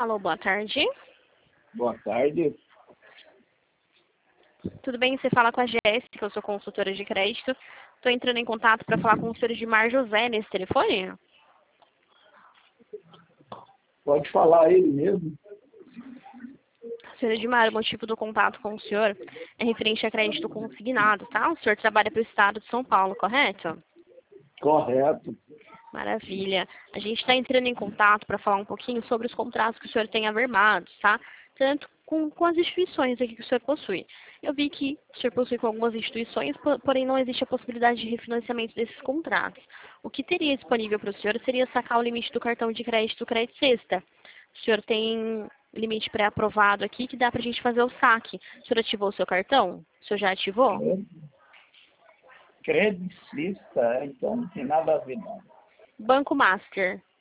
Alô, boa tarde. Boa tarde. Tudo bem? Você fala com a Jéssica, eu sou consultora de crédito. Estou entrando em contato para falar com o senhor Edmar José nesse telefone. Pode falar ele mesmo. Senhor Edmar, o motivo do contato com o senhor é referente a crédito consignado, tá? O senhor trabalha para o estado de São Paulo, correto? Correto. Maravilha. A gente está entrando em contato para falar um pouquinho sobre os contratos que o senhor tem averbados, tá? Tanto com as instituições aqui que o senhor possui. Eu vi que o senhor possui com algumas instituições, porém não existe a possibilidade de refinanciamento desses contratos. O que teria disponível para o senhor seria sacar o limite do cartão de crédito Crédito Sexta. O senhor tem limite pré-aprovado aqui que dá para a gente fazer o saque. O senhor ativou o seu cartão? O senhor já ativou? Credicista, então não tem nada a ver não. Banco Master.